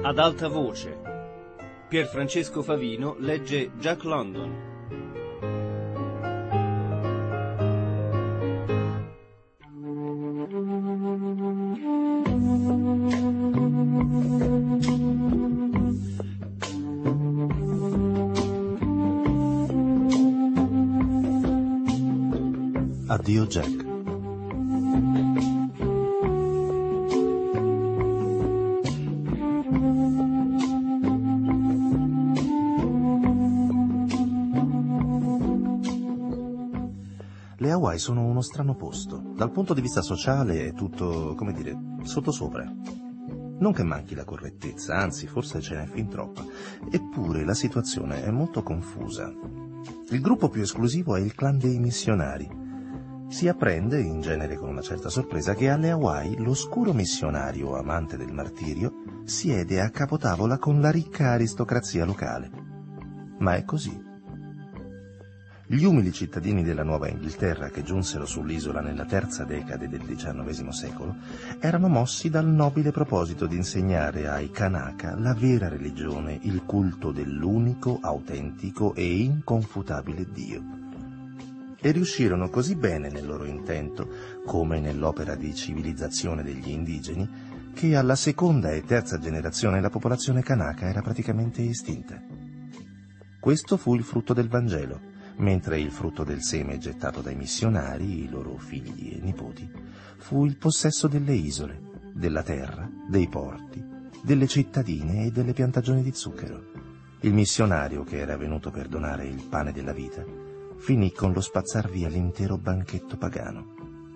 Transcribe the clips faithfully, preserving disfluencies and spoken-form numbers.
Ad alta voce. Pierfrancesco Favino legge Jack London. Addio Jack. Le Hawaii sono uno strano posto. Dal punto di vista sociale è tutto, come dire, sottosopra. Non che manchi la correttezza, anzi, forse ce n'è fin troppa. Eppure la situazione è molto confusa. Il gruppo più esclusivo è il clan dei missionari. Si apprende, in genere con una certa sorpresa, che alle Hawaii l'oscuro missionario amante del martirio siede a capotavola con la ricca aristocrazia locale. Ma è così. Gli umili cittadini della Nuova Inghilterra che giunsero sull'isola nella terza decade del diciannovesimo secolo erano mossi dal nobile proposito di insegnare ai Kanaka la vera religione, il culto dell'unico, autentico e inconfutabile Dio. E riuscirono così bene nel loro intento, come nell'opera di civilizzazione degli indigeni, che alla seconda e terza generazione la popolazione Kanaka era praticamente estinta. Questo fu il frutto del Vangelo, mentre il frutto del seme gettato dai missionari, i loro figli e nipoti, fu il possesso delle isole, della terra, dei porti, delle cittadine e delle piantagioni di zucchero. Il missionario, che era venuto per donare il pane della vita, finì con lo spazzar via l'intero banchetto pagano.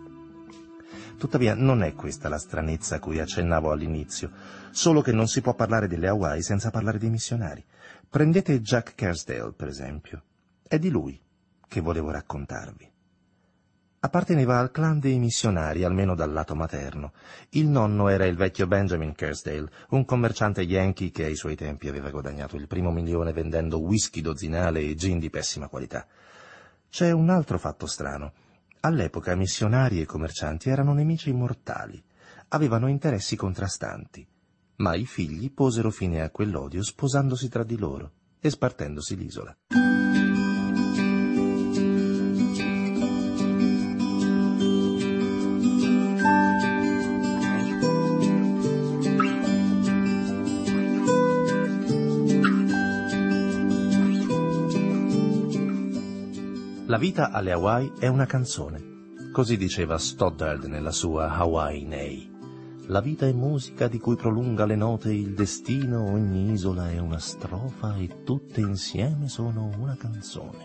Tuttavia non è questa la stranezza a cui accennavo all'inizio, solo che non si può parlare delle Hawaii senza parlare dei missionari. Prendete Jack Kerrsdale, per esempio. È di lui che volevo raccontarvi. Apparteneva al clan dei missionari, almeno dal lato materno. Il nonno era il vecchio Benjamin Kerrsdale, un commerciante yankee che ai suoi tempi aveva guadagnato il primo milione vendendo whisky dozzinale e gin di pessima qualità. C'è un altro fatto strano. All'epoca missionari e commercianti erano nemici mortali, avevano interessi contrastanti, ma i figli posero fine a quell'odio sposandosi tra di loro e spartendosi l'isola. La vita alle Hawaii è una canzone, così diceva Stoddard nella sua Hawaii Nei. La vita è musica di cui prolunga le note il destino, ogni isola è una strofa e tutte insieme sono una canzone.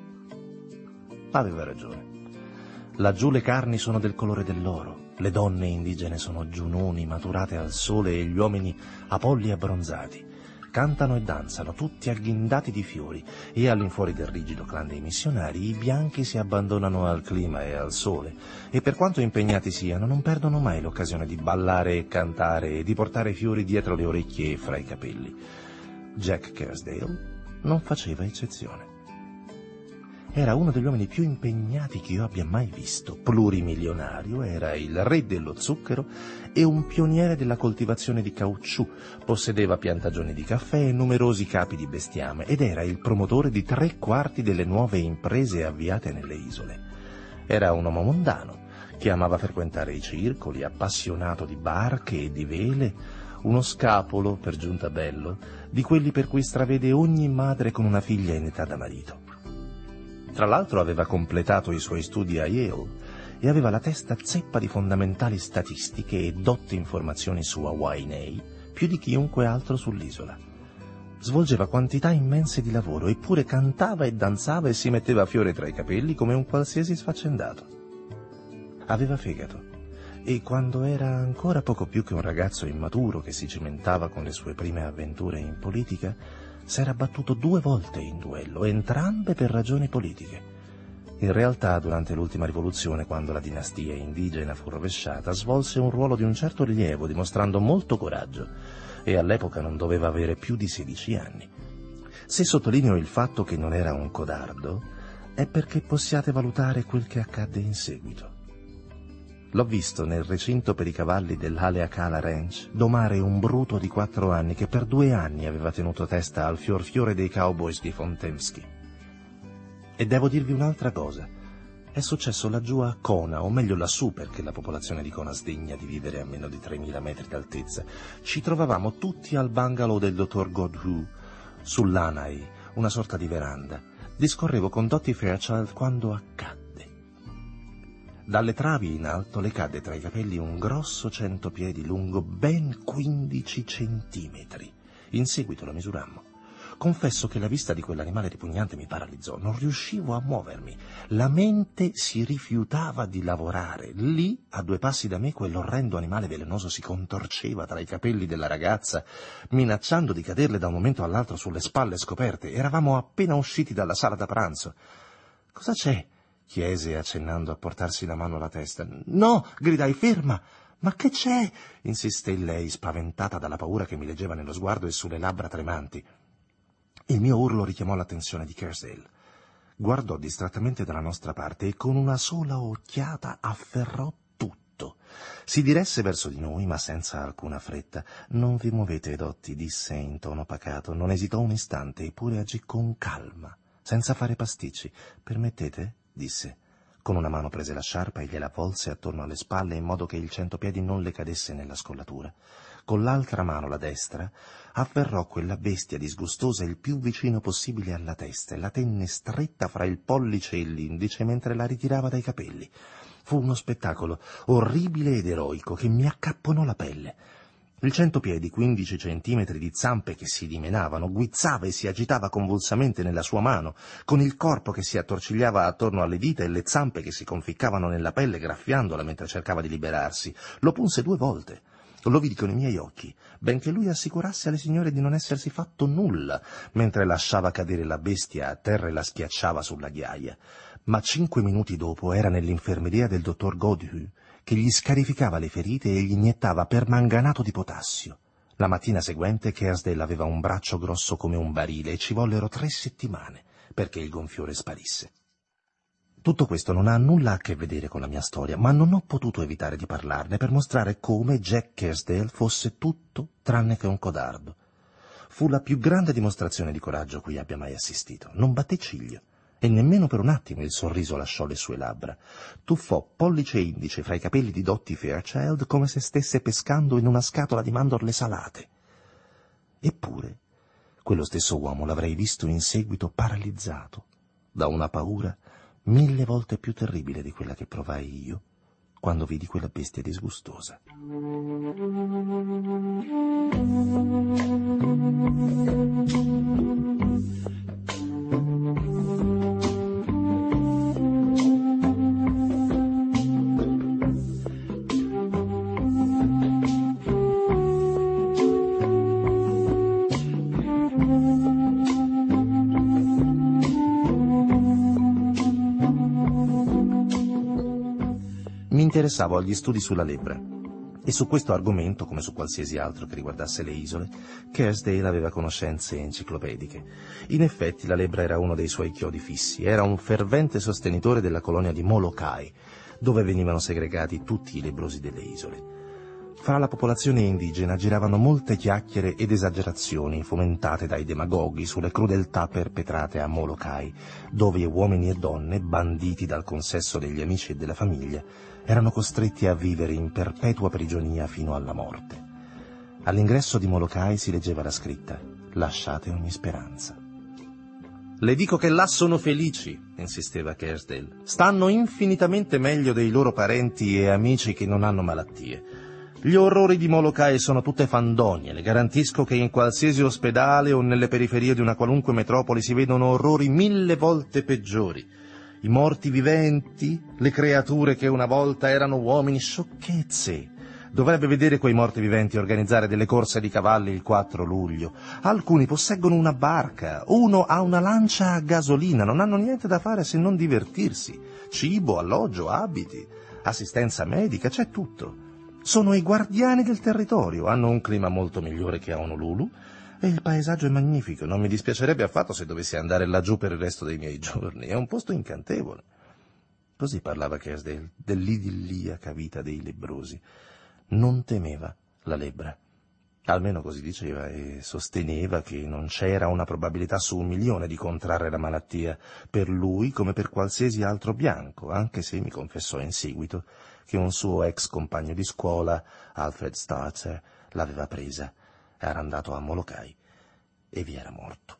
Aveva ragione. Laggiù le carni sono del colore dell'oro, le donne indigene sono giunoni maturate al sole e gli uomini apolli abbronzati. Cantano e danzano, tutti agghindati di fiori, e all'infuori del rigido clan dei missionari i bianchi si abbandonano al clima e al sole, e per quanto impegnati siano non perdono mai l'occasione di ballare e cantare e di portare fiori dietro le orecchie e fra i capelli. Jack Kerrsdale non faceva eccezione. Era uno degli uomini più impegnati che io abbia mai visto, plurimilionario, era il re dello zucchero e un pioniere della coltivazione di caucciù, possedeva piantagioni di caffè e numerosi capi di bestiame ed era il promotore di tre quarti delle nuove imprese avviate nelle isole. Era un uomo mondano, che amava frequentare i circoli, appassionato di barche e di vele, uno scapolo, per giunta bello, di quelli per cui stravede ogni madre con una figlia in età da marito. Tra l'altro aveva completato i suoi studi a Yale e aveva la testa zeppa di fondamentali statistiche e dotte informazioni su Hawaii Nei, più di chiunque altro sull'isola. Svolgeva quantità immense di lavoro, eppure cantava e danzava e si metteva fiore tra i capelli come un qualsiasi sfaccendato. Aveva fegato e quando era ancora poco più che un ragazzo immaturo che si cimentava con le sue prime avventure in politica, s'era battuto due volte in duello, entrambe per ragioni politiche. In realtà, durante l'ultima rivoluzione, quando la dinastia indigena fu rovesciata, svolse un ruolo di un certo rilievo, dimostrando molto coraggio, e all'epoca non doveva avere più di sedici anni. Se sottolineo il fatto che non era un codardo, è perché possiate valutare quel che accadde in seguito. L'ho visto nel recinto per i cavalli dell'Haleakala Ranch domare un bruto di quattro anni che per due anni aveva tenuto testa al fior fiore dei cowboys di Fontemsky. E devo dirvi un'altra cosa. È successo laggiù a Kona, o meglio lassù, perché la popolazione di Kona sdegna di vivere a meno di tremila metri d'altezza. Ci trovavamo tutti al bungalow del dottor Godhu, sull'Anai, una sorta di veranda. Discorrevo con Dottie Fairchild quando accadde. Dalle travi in alto le cadde tra i capelli un grosso centopiedi lungo ben quindici centimetri. In seguito la misurammo. Confesso che la vista di quell'animale ripugnante mi paralizzò. Non riuscivo a muovermi. La mente si rifiutava di lavorare. Lì, a due passi da me, quell'orrendo animale velenoso si contorceva tra i capelli della ragazza, minacciando di caderle da un momento all'altro sulle spalle scoperte. Eravamo appena usciti dalla sala da pranzo. «Cosa c'è?» chiese accennando a portarsi la mano alla testa. «No!» gridai. «Ferma!» «Ma che c'è?» insisté lei, spaventata dalla paura che mi leggeva nello sguardo e sulle labbra tremanti. Il mio urlo richiamò l'attenzione di Kersdale. Guardò distrattamente dalla nostra parte e con una sola occhiata afferrò tutto. Si diresse verso di noi, ma senza alcuna fretta. «Non vi muovete, Dottie», disse in tono pacato. Non esitò un istante, eppure agì con calma, senza fare pasticci. «Permettete?» disse. Con una mano prese la sciarpa e gliela volse attorno alle spalle in modo che il centopiedi non le cadesse nella scollatura. Con l'altra mano, la destra, afferrò quella bestia disgustosa il più vicino possibile alla testa e la tenne stretta fra il pollice e l'indice mentre la ritirava dai capelli. Fu uno spettacolo orribile ed eroico che mi accapponò la pelle. Il centopiedi, quindici centimetri di zampe che si dimenavano, guizzava e si agitava convulsamente nella sua mano, con il corpo che si attorcigliava attorno alle dita e le zampe che si conficcavano nella pelle graffiandola mentre cercava di liberarsi. Lo punse due volte. Lo vidi con i miei occhi, benché lui assicurasse alle signore di non essersi fatto nulla, mentre lasciava cadere la bestia a terra e la schiacciava sulla ghiaia. Ma cinque minuti dopo era nell'infermeria del dottor Godhu, che gli scarificava le ferite e gli iniettava permanganato di potassio. La mattina seguente Kersdale aveva un braccio grosso come un barile e ci vollero tre settimane perché il gonfiore sparisse. Tutto questo non ha nulla a che vedere con la mia storia, ma non ho potuto evitare di parlarne per mostrare come Jack Kersdale fosse tutto tranne che un codardo. Fu la più grande dimostrazione di coraggio a cui abbia mai assistito. Non batté ciglio. E nemmeno per un attimo il sorriso lasciò le sue labbra. Tuffò pollice e indice fra i capelli di Dottie Fairchild come se stesse pescando in una scatola di mandorle salate. Eppure, quello stesso uomo l'avrei visto in seguito paralizzato da una paura mille volte più terribile di quella che provai io quando vidi quella bestia disgustosa. Mi interessavo agli studi sulla lebbra e su questo argomento, come su qualsiasi altro che riguardasse le isole, Kersdale aveva conoscenze enciclopediche. In effetti la lebbra era uno dei suoi chiodi fissi, era un fervente sostenitore della colonia di Molokai, dove venivano segregati tutti i lebbrosi delle isole. Fra la popolazione indigena giravano molte chiacchiere ed esagerazioni fomentate dai demagoghi sulle crudeltà perpetrate a Molokai, dove uomini e donne, banditi dal consesso degli amici e della famiglia, erano costretti a vivere in perpetua prigionia fino alla morte. All'ingresso di Molokai si leggeva la scritta: «Lasciate ogni speranza». «Le dico che là sono felici», insisteva Kersdale. «Stanno infinitamente meglio dei loro parenti e amici che non hanno malattie. Gli orrori di Molokai sono tutte fandonie, le garantisco che in qualsiasi ospedale o nelle periferie di una qualunque metropoli si vedono orrori mille volte peggiori. I morti viventi, le creature che una volta erano uomini, sciocchezze. Dovrebbe vedere quei morti viventi organizzare delle corse di cavalli il quattro luglio. Alcuni posseggono una barca, uno ha una lancia a gasolina, non hanno niente da fare se non divertirsi. Cibo, alloggio, abiti, assistenza medica, c'è tutto. Sono i guardiani del territorio, hanno un clima molto migliore che a Honolulu e il paesaggio è magnifico. Non mi dispiacerebbe affatto se dovessi andare laggiù per il resto dei miei giorni. È un posto incantevole». Così parlava Kersdale dell'idilliaca vita dei lebbrosi. Non temeva la lebbra. Almeno così diceva, e sosteneva che non c'era una probabilità su un milione di contrarre la malattia, per lui come per qualsiasi altro bianco, anche se mi confessò in seguito che un suo ex compagno di scuola, Alfred Starter, l'aveva presa, era andato a Molokai e vi era morto.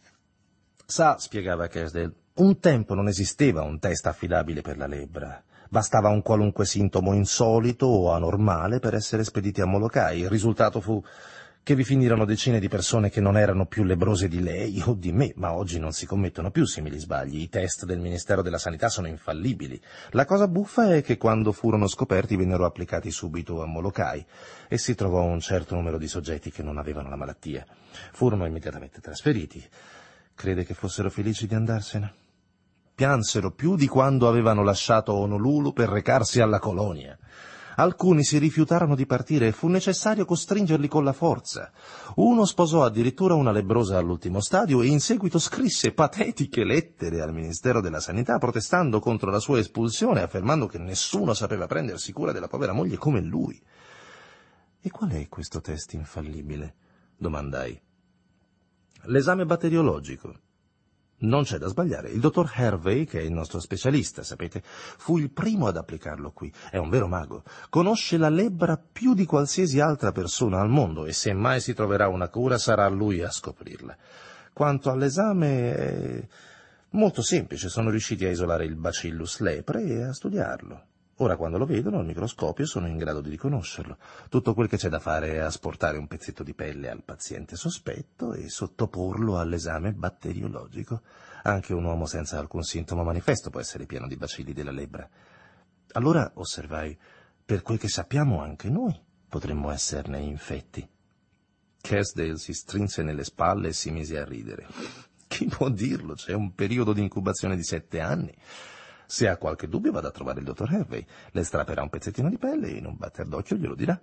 Sa, spiegava Kersdale, un tempo non esisteva un test affidabile per la lebbra. Bastava un qualunque sintomo insolito o anormale per essere spediti a Molokai. Il risultato fu che vi finirono decine di persone che non erano più lebrose di lei o di me, ma oggi non si commettono più simili sbagli. I test del Ministero della Sanità sono infallibili. La cosa buffa è che quando furono scoperti vennero applicati subito a Molokai e si trovò un certo numero di soggetti che non avevano la malattia. Furono immediatamente trasferiti. Crede che fossero felici di andarsene? Piansero più di quando avevano lasciato Honolulu per recarsi alla colonia. Alcuni si rifiutarono di partire e fu necessario costringerli con la forza. Uno sposò addirittura una lebbrosa all'ultimo stadio e in seguito scrisse patetiche lettere al Ministero della Sanità protestando contro la sua espulsione, affermando che nessuno sapeva prendersi cura della povera moglie come lui. «E qual è questo test infallibile?» domandai. «L'esame batteriologico». Non c'è da sbagliare. Il dottor Hervey, che è il nostro specialista, sapete, fu il primo ad applicarlo qui. È un vero mago. Conosce la lebbra più di qualsiasi altra persona al mondo e se mai si troverà una cura sarà lui a scoprirla. Quanto all'esame è molto semplice. Sono riusciti a isolare il Bacillus lepre e a studiarlo. Ora, quando lo vedono al microscopio, sono in grado di riconoscerlo. Tutto quel che c'è da fare è asportare un pezzetto di pelle al paziente sospetto e sottoporlo all'esame batteriologico. Anche un uomo senza alcun sintomo manifesto può essere pieno di bacilli della lebbra. Allora, osservai, per quel che sappiamo anche noi potremmo esserne infetti. Kersdale si strinse nelle spalle e si mise a ridere. Chi può dirlo? C'è un periodo di incubazione di sette anni. Se ha qualche dubbio vada a trovare il dottor Hervey, le strapperà un pezzettino di pelle e in un batter d'occhio glielo dirà.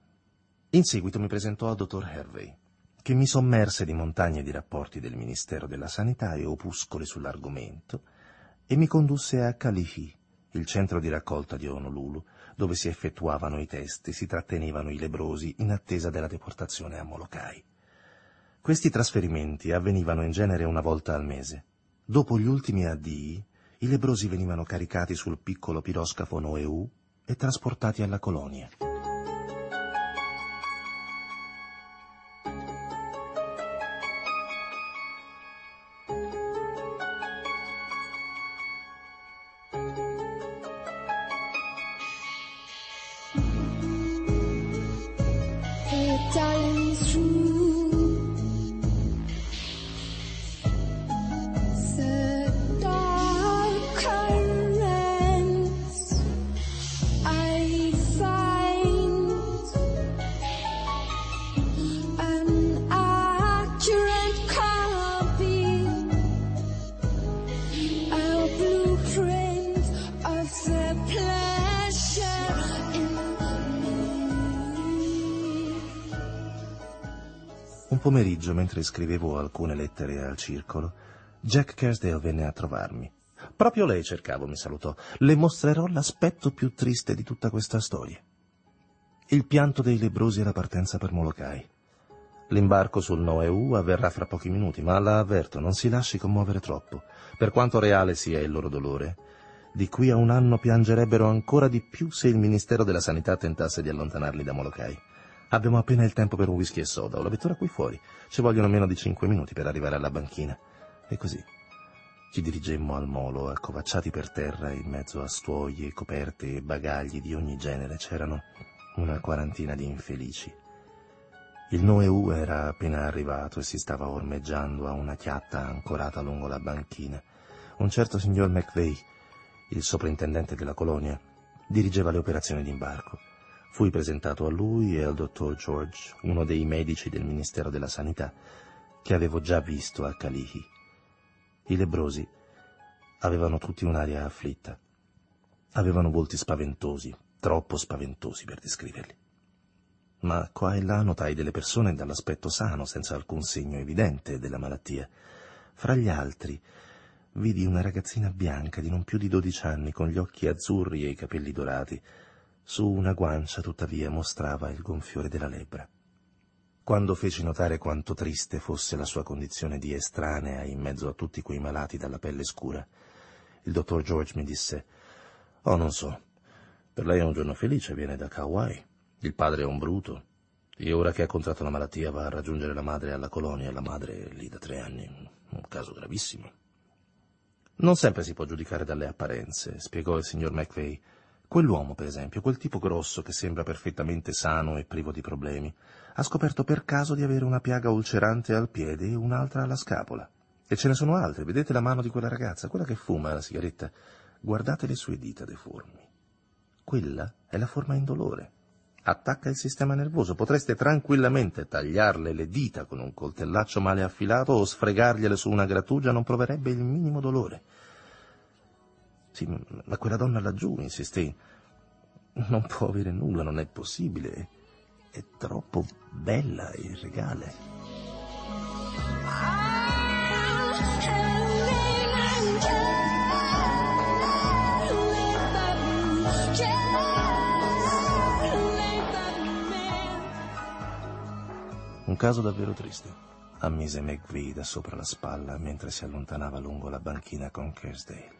In seguito mi presentò al dottor Hervey, che mi sommerse di montagne di rapporti del Ministero della Sanità e opuscoli sull'argomento, e mi condusse a Kalihi, il centro di raccolta di Honolulu, dove si effettuavano i test e si trattenevano i lebbrosi in attesa della deportazione a Molokai. Questi trasferimenti avvenivano in genere una volta al mese. Dopo gli ultimi addii, i lebbrosi venivano caricati sul piccolo piroscafo Noeu e trasportati alla colonia. Un pomeriggio, mentre scrivevo alcune lettere al circolo, Jack Kersdale venne a trovarmi. «Proprio lei cercavo», mi salutò. «Le mostrerò l'aspetto più triste di tutta questa storia. Il pianto dei lebbrosi e la partenza per Molokai. L'imbarco sul Noeu avverrà fra pochi minuti, ma la avverto, non si lasci commuovere troppo. Per quanto reale sia il loro dolore, di qui a un anno piangerebbero ancora di più se il Ministero della Sanità tentasse di allontanarli da Molokai. Abbiamo appena il tempo per un whisky e soda, ho la vettura qui fuori. Ci vogliono meno di cinque minuti per arrivare alla banchina». E così ci dirigemmo al molo, accovacciati per terra in mezzo a stuoie, coperte e bagagli di ogni genere. C'erano una quarantina di infelici. Il Noeu era appena arrivato e si stava ormeggiando a una chiatta ancorata lungo la banchina. Un certo signor McVeigh, il soprintendente della colonia, dirigeva le operazioni d'imbarco. Fui presentato a lui e al dottor George, uno dei medici del Ministero della Sanità, che avevo già visto a Kalihi. I lebbrosi avevano tutti un'aria afflitta. Avevano volti spaventosi, troppo spaventosi per descriverli. Ma qua e là notai delle persone dall'aspetto sano, senza alcun segno evidente della malattia. Fra gli altri vidi una ragazzina bianca di non più di dodici anni, con gli occhi azzurri e i capelli dorati. Su una guancia, tuttavia, mostrava il gonfiore della lebbra. Quando feci notare quanto triste fosse la sua condizione di estranea in mezzo a tutti quei malati dalla pelle scura, il dottor George mi disse: «Oh, non so, per lei è un giorno felice, viene da Kauai. Il padre è un bruto, e ora che ha contratto la malattia va a raggiungere la madre alla colonia, la madre è lì da tre anni, un caso gravissimo». «Non sempre si può giudicare dalle apparenze», spiegò il signor McVeigh. «Quell'uomo, per esempio, quel tipo grosso che sembra perfettamente sano e privo di problemi, ha scoperto per caso di avere una piaga ulcerante al piede e un'altra alla scapola. E ce ne sono altre. Vedete la mano di quella ragazza, quella che fuma la sigaretta? Guardate le sue dita deformi. Quella è la forma indolore. Attacca il sistema nervoso. Potreste tranquillamente tagliarle le dita con un coltellaccio male affilato o sfregargliele su una grattugia, non proverebbe il minimo dolore». «Sì, ma quella donna laggiù», insistei, «non può avere nulla, non è possibile. È troppo bella e regale». «Un caso davvero triste», ammise McVeigh da sopra la spalla mentre si allontanava lungo la banchina con Kersdale.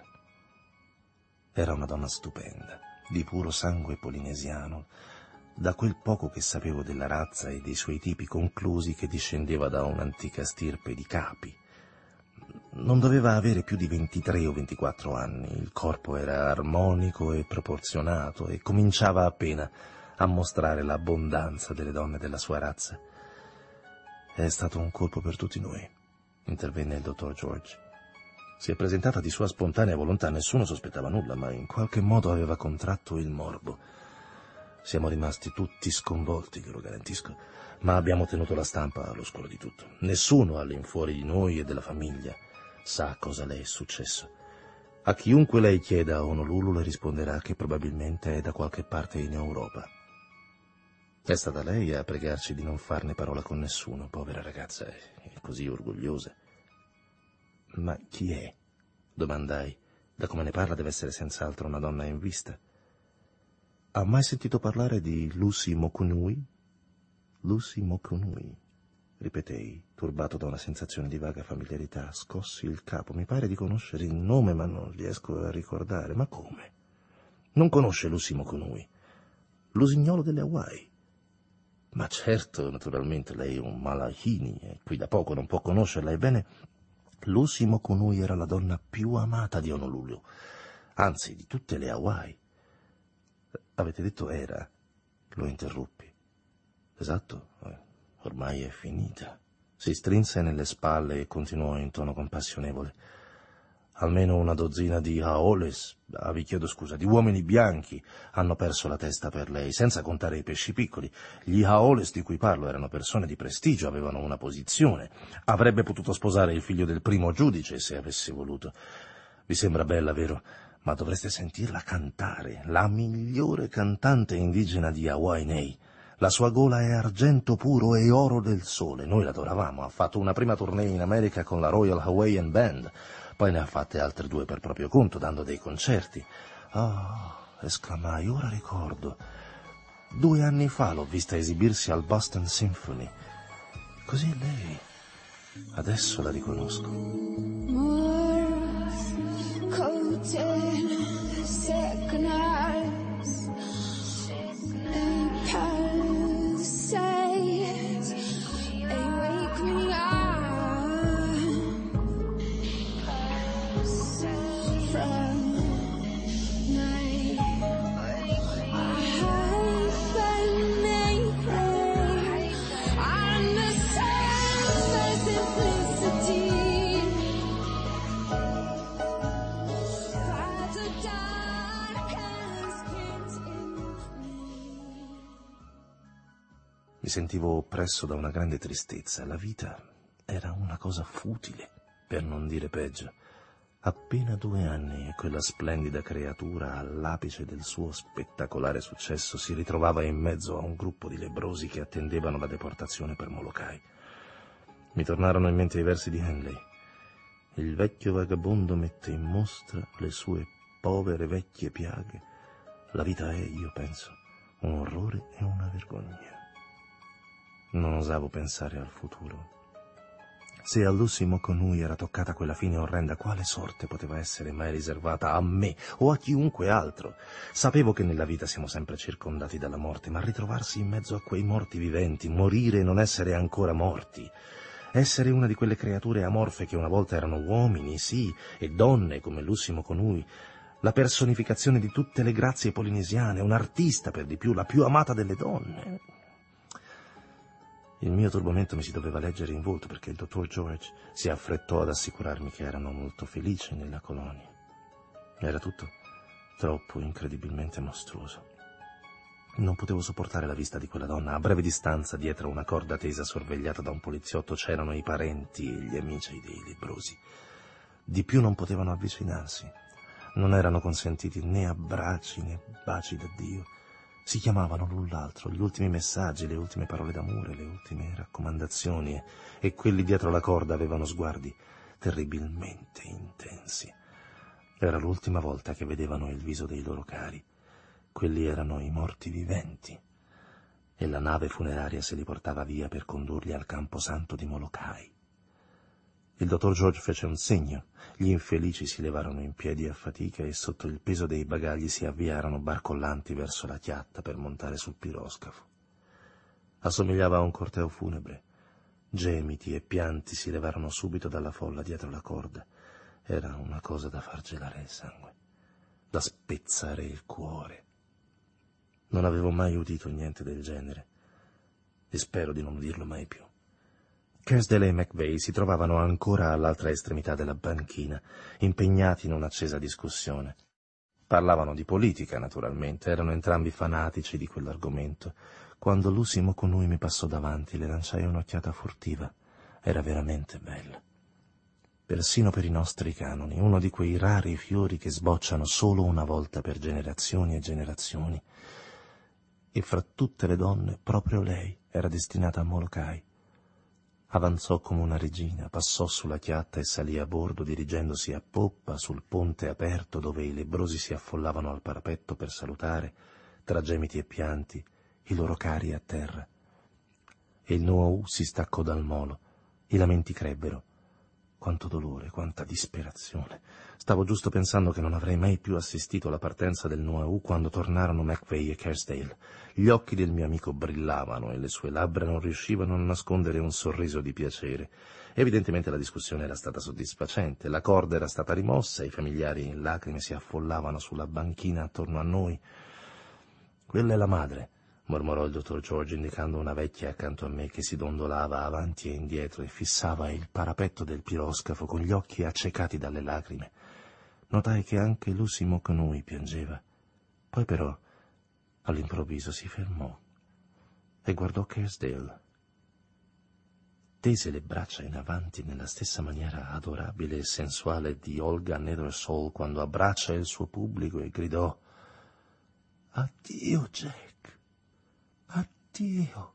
Era una donna stupenda, di puro sangue polinesiano, da quel poco che sapevo della razza e dei suoi tipi conclusi che discendeva da un'antica stirpe di capi. Non doveva avere più di ventitré o ventiquattro anni, il corpo era armonico e proporzionato e cominciava appena a mostrare l'abbondanza delle donne della sua razza. «È stato un colpo per tutti noi», intervenne il dottor George. «Si è presentata di sua spontanea volontà, nessuno sospettava nulla, ma in qualche modo aveva contratto il morbo. Siamo rimasti tutti sconvolti, glielo garantisco, ma abbiamo tenuto la stampa all'oscuro di tutto. Nessuno all'infuori di noi e della famiglia sa cosa le è successo. A chiunque lei chieda a Honolulu le risponderà che probabilmente è da qualche parte in Europa. È stata lei a pregarci di non farne parola con nessuno, povera ragazza, è così orgogliosa». «Ma chi è?» domandai. «Da come ne parla deve essere senz'altro una donna in vista». «Ha mai sentito parlare di Lucy Mokunui?» «Lucy Mokunui», ripetei, turbato da una sensazione di vaga familiarità. Scossi il capo. «Mi pare di conoscere il nome, ma non riesco a ricordare. Ma come? Non conosce Lucy Mokunui? L'usignolo delle Hawaii?» «Ma certo, naturalmente, lei è un Malahini e qui da poco non può conoscerla. Ebbene, Lucy Mokunui era la donna più amata di Honolulu, anzi di tutte le Hawaii». «Avete detto era?» lo interruppi. «Esatto, ormai è finita». Si strinse nelle spalle e continuò in tono compassionevole. «Almeno una dozzina di haoles, ah, vi chiedo scusa, di uomini bianchi hanno perso la testa per lei, senza contare i pesci piccoli. Gli haoles di cui parlo erano persone di prestigio, avevano una posizione. Avrebbe potuto sposare il figlio del primo giudice se avesse voluto. Vi sembra bella, vero? Ma dovreste sentirla cantare, la migliore cantante indigena di Hawaii Nei. La sua gola è argento puro e oro del sole. Noi l'adoravamo. Ha fatto una prima tournée in America con la Royal Hawaiian Band. Poi ne ha fatte altre due per proprio conto, dando dei concerti. «Oh», esclamai, «ora ricordo. Due anni fa l'ho vista esibirsi al Boston Symphony. Così è lei. Adesso la riconosco». Mi sentivo oppresso da una grande tristezza. La vita era una cosa futile, per non dire peggio. Appena due anni e quella splendida creatura, all'apice del suo spettacolare successo, si ritrovava in mezzo a un gruppo di lebbrosi che attendevano la deportazione per Molokai. Mi tornarono in mente i versi di Henley. il vecchio vagabondo mette in mostra le sue povere vecchie piaghe. La vita è, io penso, un orrore e una vergogna. Non osavo pensare al futuro. Se a Lucy Mokonui era toccata quella fine orrenda, quale sorte poteva essere mai riservata a me o a chiunque altro? Sapevo che nella vita siamo sempre circondati dalla morte, ma ritrovarsi in mezzo a quei morti viventi, morire e non essere ancora morti, essere una di quelle creature amorfe che una volta erano uomini, sì, e donne come Lucy Mokonui, la personificazione di tutte le grazie polinesiane, un artista per di più, la più amata delle donne. Il mio turbamento mi si doveva leggere in volto, perché il dottor George si affrettò ad assicurarmi che erano molto felici nella colonia. Era tutto troppo incredibilmente mostruoso. Non potevo sopportare la vista di quella donna. A breve distanza, dietro una corda tesa sorvegliata da un poliziotto, c'erano i parenti e gli amici dei lebbrosi. Di più non potevano avvicinarsi. Non erano consentiti né abbracci né baci d'addio. Si chiamavano l'un l'altro, gli ultimi messaggi, le ultime parole d'amore, le ultime raccomandazioni, e quelli dietro la corda avevano sguardi terribilmente intensi. Era l'ultima volta che vedevano il viso dei loro cari. Quelli erano i morti viventi, e la nave funeraria se li portava via per condurli al camposanto di Molokai. Il dottor George fece un segno, gli infelici si levarono in piedi a fatica e sotto il peso dei bagagli si avviarono barcollanti verso la chiatta per montare sul piroscafo. Assomigliava a un corteo funebre. Gemiti e pianti si levarono subito dalla folla dietro la corda. Era una cosa da far gelare il sangue, da spezzare il cuore. Non avevo mai udito niente del genere e spero di non udirlo mai più. Kersdale e McVeigh si trovavano ancora all'altra estremità della banchina, impegnati in un'accesa discussione. Parlavano di politica, naturalmente, erano entrambi fanatici di quell'argomento. Quando Lucy Mokonui mi passò davanti, le lanciai un'occhiata furtiva. Era veramente bella. Persino per i nostri canoni, uno di quei rari fiori che sbocciano solo una volta per generazioni e generazioni. E fra tutte le donne, proprio lei era destinata a Molokai. Avanzò come una regina, passò sulla chiatta e salì a bordo, dirigendosi a poppa sul ponte aperto dove i lebbrosi si affollavano al parapetto per salutare, tra gemiti e pianti, i loro cari a terra. E il Nuau si staccò dal molo, i lamenti crebbero. Quanto dolore, quanta disperazione. Stavo giusto pensando che non avrei mai più assistito alla partenza del Nuau quando tornarono McVeigh e Kersdale. Gli occhi del mio amico brillavano e le sue labbra non riuscivano a nascondere un sorriso di piacere. Evidentemente la discussione era stata soddisfacente, la corda era stata rimossa, i familiari in lacrime si affollavano sulla banchina attorno a noi. «Quella è la madre», mormorò il dottor George indicando una vecchia accanto a me che si dondolava avanti e indietro e fissava il parapetto del piroscafo con gli occhi accecati dalle lacrime. Notai che anche Lucy Mokonui piangeva. Poi però, all'improvviso, si fermò e guardò Kersdale. Tese le braccia in avanti nella stessa maniera adorabile e sensuale di Olga Nethersole quando abbraccia il suo pubblico e gridò: «Addio, Jack! Addio!»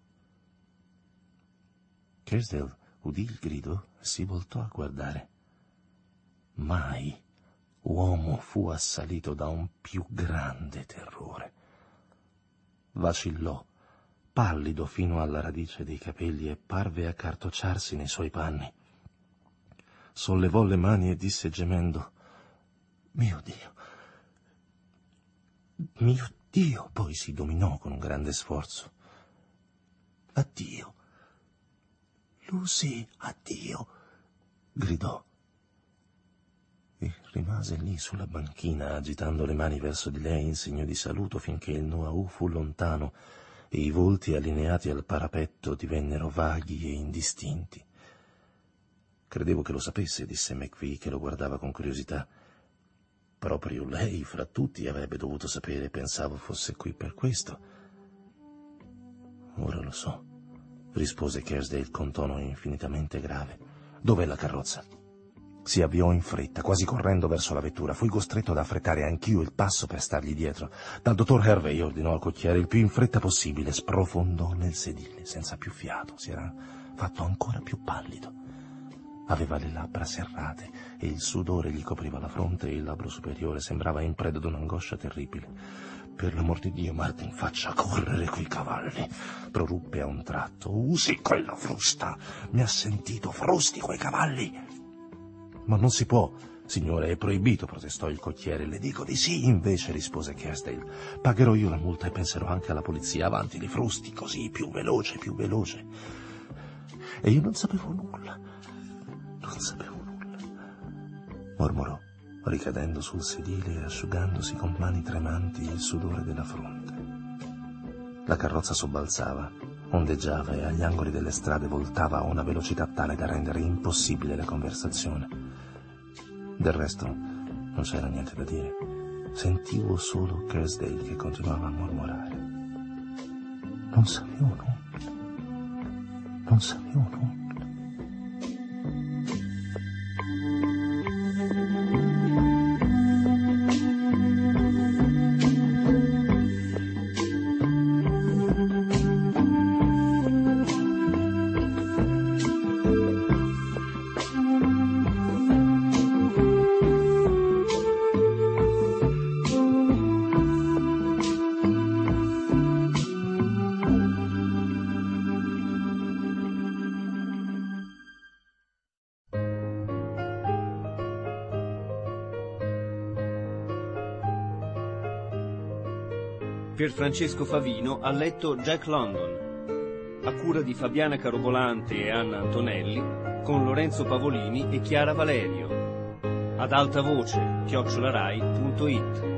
Kersdale udì il grido e si voltò a guardare. Mai uomo fu assalito da un più grande terrore. Vacillò, pallido fino alla radice dei capelli, e parve accartocciarsi nei suoi panni. Sollevò le mani e disse gemendo: «Mio Dio! Mio Dio!» Poi si dominò con un grande sforzo. «Addio! Lucy, addio!» gridò. E rimase lì sulla banchina, agitando le mani verso di lei in segno di saluto, finché il Nuau fu lontano e i volti allineati al parapetto divennero vaghi e indistinti. «Credevo che lo sapesse», disse McVeigh, che lo guardava con curiosità. «Proprio lei, fra tutti, avrebbe dovuto sapere. Pensavo fosse qui per questo». «Ora lo so», rispose Kersdale con tono infinitamente grave. «Dov'è la carrozza?» Si avviò in fretta, quasi correndo verso la vettura. Fui costretto ad affrettare anch'io il passo per stargli dietro. Dal dottor Hervey ordinò al cocchiere il più in fretta possibile. Sprofondò nel sedile, senza più fiato. Si era fatto ancora più pallido. Aveva le labbra serrate e il sudore gli copriva la fronte e il labbro superiore. Sembrava in preda ad un'angoscia terribile. «Per l'amor di Dio, Martin, faccia correre quei cavalli!» proruppe a un tratto. «Usi quella frusta! Mi ha sentito, frusti quei cavalli!» «Ma non si può, signore, è proibito», protestò il cocchiere. «Le dico di sì, invece», rispose Kerstein. «Pagherò io la multa e penserò anche alla polizia. Avanti, li frusti, così, più veloce, più veloce». E io non sapevo nulla, non sapevo nulla, mormorò, ricadendo sul sedile e asciugandosi con mani tremanti il sudore della fronte. La carrozza sobbalzava, ondeggiava e agli angoli delle strade voltava a una velocità tale da rendere impossibile la conversazione. Del resto non c'era niente da dire. Sentivo solo Kersdale che continuava a mormorare. Non sapevo nulla. Non sapevo nulla. Pierfrancesco Favino ha letto Jack London, a cura di Fabiana Carobolante e Anna Antonelli, con Lorenzo Pavolini e Chiara Valerio. Ad alta voce, chiocciolarai punto it.